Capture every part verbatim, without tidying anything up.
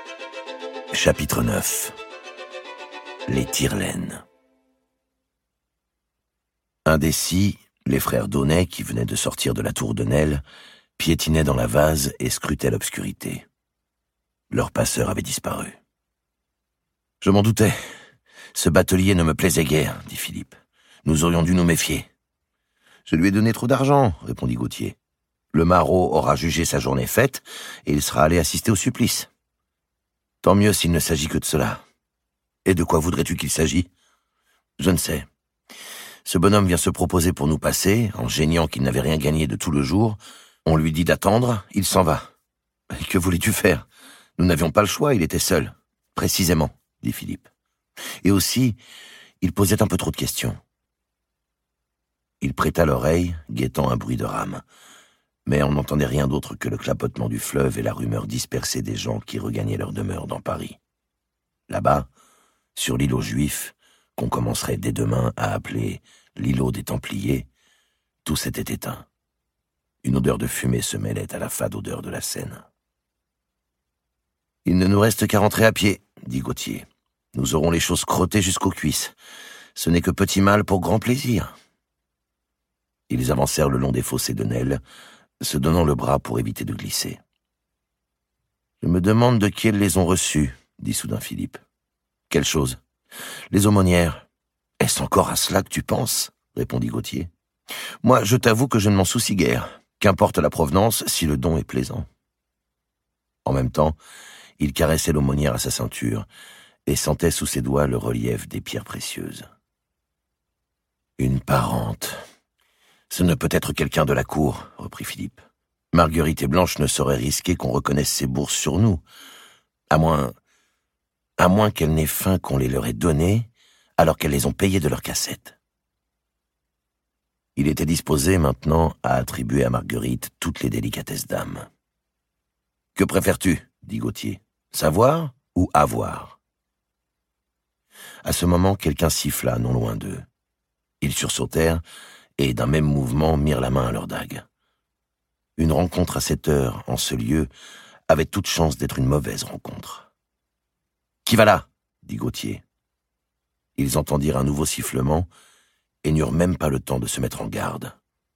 Chapitre neuf. Les tire-laines. Indécis, les frères Daunet, qui venaient de sortir de la tour de Nesle, piétinaient dans la vase et scrutaient l'obscurité. Leur passeur avait disparu. « Je m'en doutais. Ce batelier ne me plaisait guère, dit Philippe. Nous aurions dû nous méfier. »« Je lui ai donné trop d'argent, répondit Gauthier. Le maraud aura jugé sa journée faite et il sera allé assister au supplice. Tant mieux s'il ne s'agit que de cela. Et de quoi voudrais-tu qu'il s'agit ? Je ne sais. Ce bonhomme vient se proposer pour nous passer, en geignant qu'il n'avait rien gagné de tout le jour. On lui dit d'attendre, il s'en va. Et que voulais-tu faire ? Nous n'avions pas le choix, il était seul. Précisément, dit Philippe. Et aussi, il posait un peu trop de questions. Il prêta l'oreille, guettant un bruit de rame. Mais on n'entendait rien d'autre que le clapotement du fleuve et la rumeur dispersée des gens qui regagnaient leur demeure dans Paris. Là-bas, sur l'îlot juif, qu'on commencerait dès demain à appeler l'îlot des Templiers, tout s'était éteint. Une odeur de fumée se mêlait à la fade odeur de la Seine. « Il ne nous reste qu'à rentrer à pied, » dit Gauthier. « Nous aurons les choses crottées jusqu'aux cuisses. Ce n'est que petit mal pour grand plaisir. » Ils avancèrent le long des fossés de Nesle, se donnant le bras pour éviter de glisser. « Je me demande de qui elles les ont reçues, » dit soudain Philippe. « Quelle chose ? Les aumônières. »« Est-ce encore à cela que tu penses ?» répondit Gauthier. « Moi, je t'avoue que je ne m'en soucie guère. Qu'importe la provenance si le don est plaisant. » En même temps, il caressait l'aumônière à sa ceinture et sentait sous ses doigts le relief des pierres précieuses. « Une parente. Ce ne peut être quelqu'un de la cour, reprit Philippe. Marguerite et Blanche ne sauraient risquer qu'on reconnaisse ces bourses sur nous, à moins, à moins qu'elles n'aient faim qu'on les leur ait données, alors qu'elles les ont payées de leur cassette. » Il était disposé maintenant à attribuer à Marguerite toutes les délicatesses d'âme. « Que préfères-tu » dit Gauthier. « Savoir ou avoir ?» À ce moment, quelqu'un siffla non loin d'eux. Ils sursautèrent et, d'un même mouvement, mirent la main à leur dague. Une rencontre à cette heure, en ce lieu, avait toute chance d'être une mauvaise rencontre. « Qui va là ?» dit Gauthier. Ils entendirent un nouveau sifflement et n'eurent même pas le temps de se mettre en garde.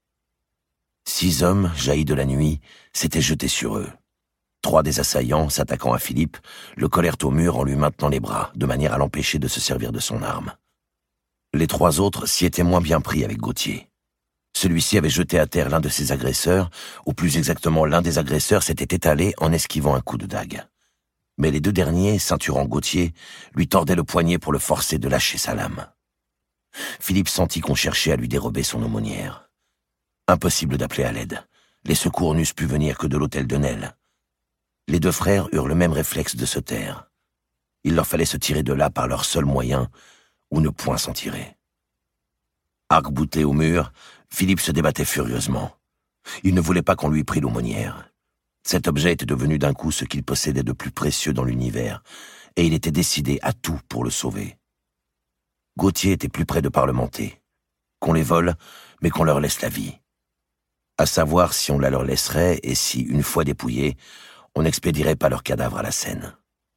Six hommes, jaillis de la nuit, s'étaient jetés sur eux. Trois des assaillants, s'attaquant à Philippe, le collèrent au mur en lui maintenant les bras, de manière à l'empêcher de se servir de son arme. Les trois autres s'y étaient moins bien pris avec Gauthier. Celui-ci avait jeté à terre l'un de ses agresseurs, ou plus exactement l'un des agresseurs s'était étalé en esquivant un coup de dague. Mais les deux derniers, ceinturant Gauthier, lui tordaient le poignet pour le forcer de lâcher sa lame. Philippe sentit qu'on cherchait à lui dérober son aumônière. Impossible d'appeler à l'aide. Les secours n'eussent pu venir que de l'hôtel de Nesle. Les deux frères eurent le même réflexe de se taire. Il leur fallait se tirer de là par leur seul moyen, ou ne point s'en tirer. Arc-bouté au mur, Philippe se débattait furieusement. Il ne voulait pas qu'on lui prît l'aumônière. Cet objet était devenu d'un coup ce qu'il possédait de plus précieux dans l'univers, et il était décidé à tout pour le sauver. Gauthier était plus près de parlementer. Qu'on les vole, mais qu'on leur laisse la vie. À savoir si on la leur laisserait et si, une fois dépouillés, on n'expédierait pas leur cadavre à la Seine.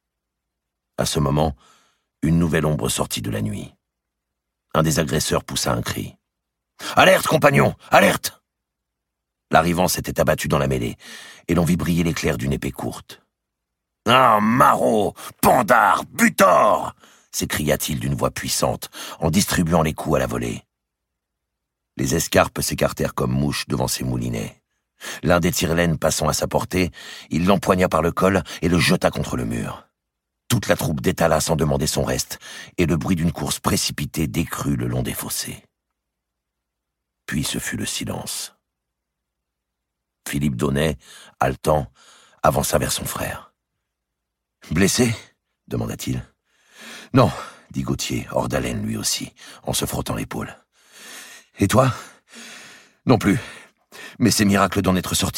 À ce moment, une nouvelle ombre sortit de la nuit. Un des agresseurs poussa un cri. « Alerte, compagnons, alerte !» L'arrivant s'était abattu dans la mêlée, et l'on vit briller l'éclair d'une épée courte. « Ah, maraud, pandard, butor !» s'écria-t-il d'une voix puissante, en distribuant les coups à la volée. Les escarpes s'écartèrent comme mouches devant ses moulinets. L'un des tire-laines passant à sa portée, il l'empoigna par le col et le jeta contre le mur. Toute la troupe détala sans demander son reste, et le bruit d'une course précipitée décrut le long des fossés. Puis ce fut le silence. Philippe Daunet, haletant, avança vers son frère. « Blessé ?» demanda-t-il. « Non, » dit Gauthier, hors d'haleine lui aussi, en se frottant l'épaule. « Et toi ? Non plus. Mais c'est miracle d'en être sorti. »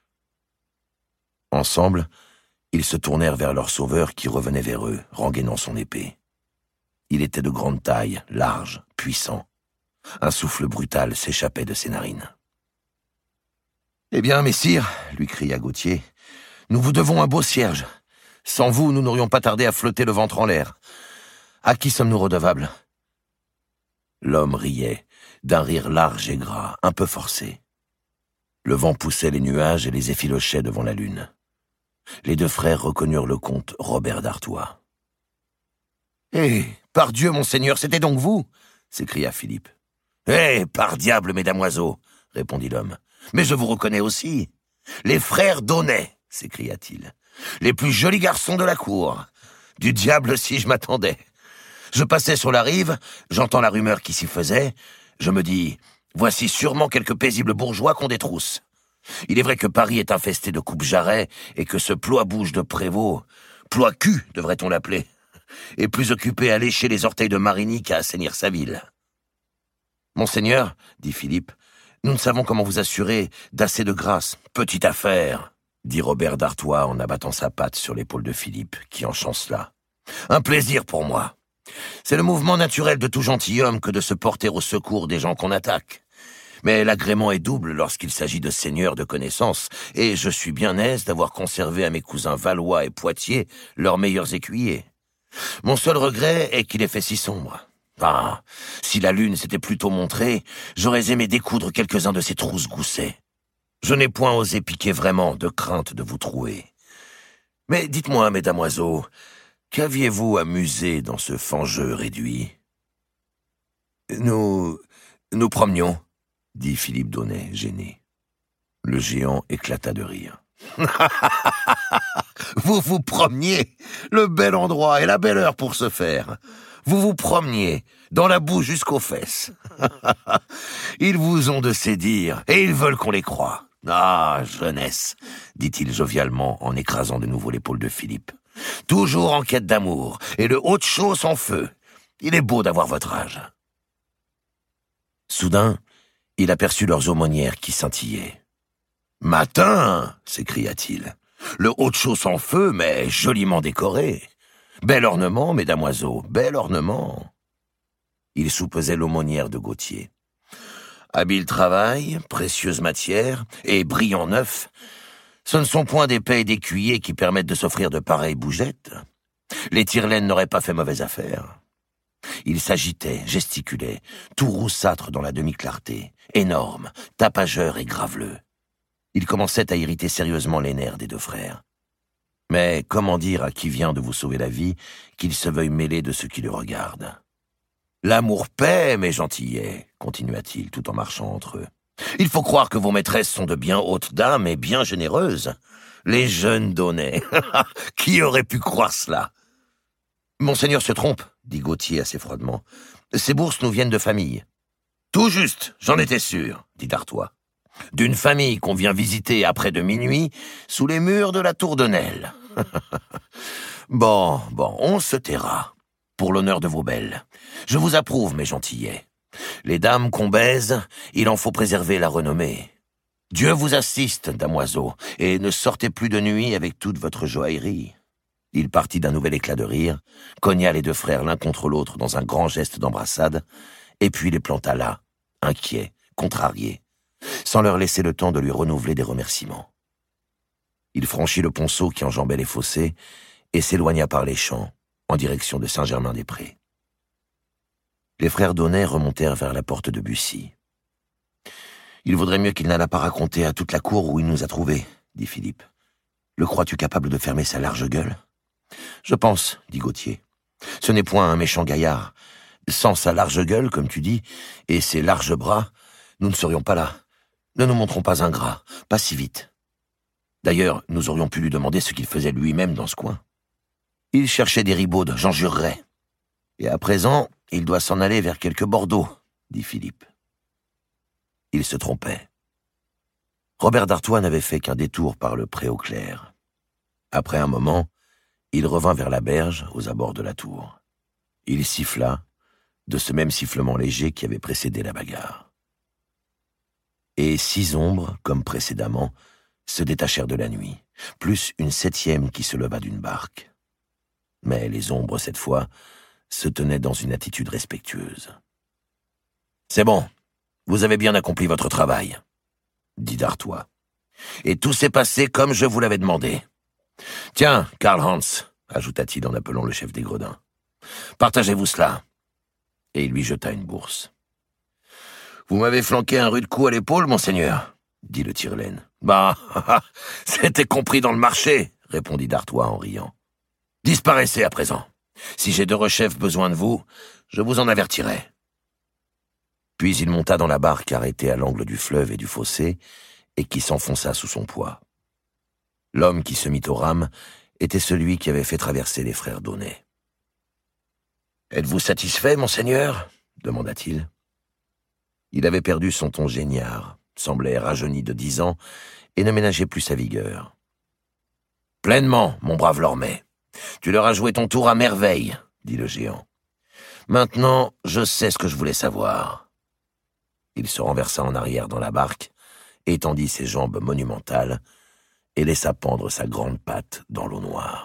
Ensemble, ils se tournèrent vers leur sauveur qui revenait vers eux, rengainant son épée. Il était de grande taille, large, puissant. Un souffle brutal s'échappait de ses narines. « Eh bien, messire, lui cria Gauthier, nous vous devons un beau cierge. Sans vous, nous n'aurions pas tardé à flotter le ventre en l'air. À qui sommes-nous redevables ?» L'homme riait, d'un rire large et gras, un peu forcé. Le vent poussait les nuages et les effilochait devant la lune. Les deux frères reconnurent le comte Robert d'Artois. « Eh, par Dieu, monseigneur, c'était donc vous !» s'écria Philippe. « Eh, par diable, mesdames oiseaux !» répondit l'homme. « Mais je vous reconnais aussi. Les frères Daunet !» s'écria-t-il. « Les plus jolis garçons de la cour. Du diable si je m'attendais. Je passais sur la rive, j'entends la rumeur qui s'y faisait. Je me dis, voici sûrement quelques paisibles bourgeois qu'on détrousse. Il est vrai que Paris est infesté de coupe-jarrets et que ce ploie-bouche de prévôt, ploie-cul devrait-on l'appeler, est plus occupé à lécher les orteils de Marigny qu'à assainir sa ville. « Monseigneur, dit Philippe, nous ne savons comment vous assurer d'assez de grâce. Petite affaire, dit Robert d'Artois en abattant sa patte sur l'épaule de Philippe, qui en chancela. Un plaisir pour moi. C'est le mouvement naturel de tout gentilhomme que de se porter au secours des gens qu'on attaque. Mais l'agrément est double lorsqu'il s'agit de seigneurs de connaissance, et je suis bien aise d'avoir conservé à mes cousins Valois et Poitiers leurs meilleurs écuyers. Mon seul regret est qu'il ait fait si sombre. Ah, si la lune s'était plutôt montrée, j'aurais aimé découdre quelques-uns de ces trousses-goussets. Je n'ai point osé piquer vraiment, de crainte de vous trouer. Mais dites-moi, mesdames oiseaux, qu'aviez-vous amusé dans ce fangeux réduit? Nous... nous promenions, dit Philippe Daunet, gêné. Le géant éclata de rire. Vous vous promeniez, le bel endroit et la belle heure pour se faire. Vous vous promeniez, dans la boue jusqu'aux fesses. Ils vous ont de ces dires, et ils veulent qu'on les croie. Ah, jeunesse, dit-il jovialement en écrasant de nouveau l'épaule de Philippe. Toujours en quête d'amour, et le haut de chaud sans feu. Il est beau d'avoir votre âge. Soudain, il aperçut leurs aumônières qui scintillaient. « Matin !» s'écria-t-il. « Le haut de chaud sans feu, mais joliment décoré. Bel ornement, mesdames oiseaux, bel ornement. » Il soupesait l'aumônière de Gauthier. Habile travail, précieuse matière et brillant neuf, ce ne sont point des payes d'écuyer qui permettent de s'offrir de pareilles bougettes. Les tire-laines n'auraient pas fait mauvaise affaire. Il s'agitait, gesticulait, tout roussâtre dans la demi-clarté, énorme, tapageur et graveleux. Il commençait à irriter sérieusement les nerfs des deux frères. Mais comment dire à qui vient de vous sauver la vie qu'il se veuille mêler de ceux qui le regardent? L'amour paie, mes gentillets, continua-t-il tout en marchant entre eux. Il faut croire que vos maîtresses sont de bien hautes dames et bien généreuses. Les jeunes Daunet. Qui aurait pu croire cela? Monseigneur se trompe, dit Gauthier assez froidement. Ces bourses nous viennent de famille. Tout juste, j'en étais sûr, dit d'Artois. D'une famille qu'on vient visiter après de minuit sous les murs de la tour de Nesle. Bon, bon, on se taira. Pour l'honneur de vos belles. Je vous approuve, mes gentillets. Les dames qu'on baise, il en faut préserver la renommée. Dieu vous assiste, damoiseau, et ne sortez plus de nuit avec toute votre joaillerie. Il partit d'un nouvel éclat de rire, cogna les deux frères l'un contre l'autre dans un grand geste d'embrassade, et puis les planta là, inquiets, contrariés, sans leur laisser le temps de lui renouveler des remerciements. Il franchit le ponceau qui enjambait les fossés et s'éloigna par les champs, en direction de Saint-Germain-des-Prés. Les frères Daunet remontèrent vers la porte de Bussy. « Il vaudrait mieux qu'il n'allât pas raconter à toute la cour où il nous a trouvés, » dit Philippe. « Le crois-tu capable de fermer sa large gueule ?»« Je pense, » dit Gauthier. « Ce n'est point un méchant gaillard. Sans sa large gueule, comme tu dis, et ses larges bras, nous ne serions pas là. Ne nous montrons pas ingrats, pas si vite. D'ailleurs, nous aurions pu lui demander ce qu'il faisait lui-même dans ce coin. Il cherchait des ribaudes, j'en jurerais. Et à présent, il doit s'en aller vers quelque Bordeaux, dit Philippe. Il se trompait. Robert d'Artois n'avait fait qu'un détour par le pré au clair. Après un moment, il revint vers la berge, aux abords de la tour. Il siffla, de ce même sifflement léger qui avait précédé la bagarre. Et six ombres, comme précédemment, se détachèrent de la nuit, plus une septième qui se leva d'une barque. Mais les ombres, cette fois, se tenaient dans une attitude respectueuse. « C'est bon, vous avez bien accompli votre travail, » dit d'Artois. « Et tout s'est passé comme je vous l'avais demandé. Tiens, Karl Hans, ajouta-t-il en appelant le chef des gredins. « Partagez-vous cela !» Et il lui jeta une bourse. « Vous m'avez flanqué un rude coup à l'épaule, monseigneur !» dit le tire-laine. « Bah, c'était compris dans le marché !» répondit d'Artois en riant. « Disparaissez à présent. Si j'ai de rechef besoin de vous, je vous en avertirai. » Puis il monta dans la barque arrêtée à l'angle du fleuve et du fossé, et qui s'enfonça sous son poids. L'homme qui se mit aux rames était celui qui avait fait traverser les frères Daunet. « Êtes-vous satisfait, monseigneur ?» demanda-t-il. Il avait perdu son ton géniard, semblait rajeuni de dix ans, et ne ménageait plus sa vigueur. « Pleinement, mon brave Lormet. Tu leur as joué ton tour à merveille, » dit le géant. « Maintenant, je sais ce que je voulais savoir. » Il se renversa en arrière dans la barque, étendit ses jambes monumentales et laissa pendre sa grande patte dans l'eau noire.